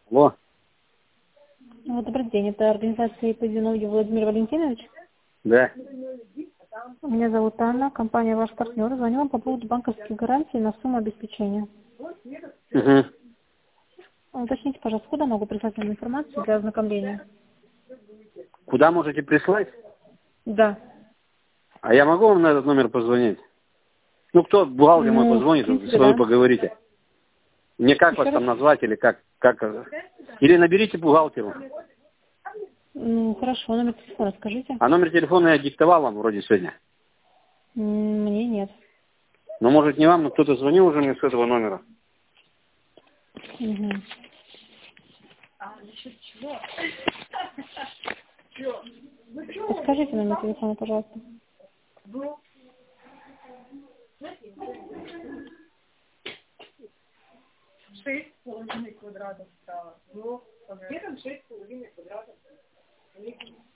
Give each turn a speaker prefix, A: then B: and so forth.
A: Алло.
B: Добрый день, это организация Ипазинов Владимир Валентинович.
A: Да.
B: Меня зовут Анна, компания «Ваш партнер». Звоню вам по поводу банковских гарантий на сумму обеспечения.
A: Угу.
B: Уточните, пожалуйста, куда могу прислать вам информацию для ознакомления?
A: Куда можете прислать?
B: Да.
A: А я могу вам на этот номер позвонить? Ну, кто бухгалтер мой
B: В
A: позвонит,
B: принципе,
A: с вами
B: да.
A: поговорите. Мне как
B: Еще
A: вас там
B: раз?
A: назвать или как? Или наберите бухгалтеру.
B: Хорошо, номер телефона скажите.
A: А номер телефона я диктовал вам вроде сегодня.
B: Мне нет.
A: Ну, может, не вам, но кто-то звонил уже мне с этого номера.
B: Угу. Подскажите номер телефона, пожалуйста.
C: 6,5 квадратов стало. Ну, где там 6,5 квадратов?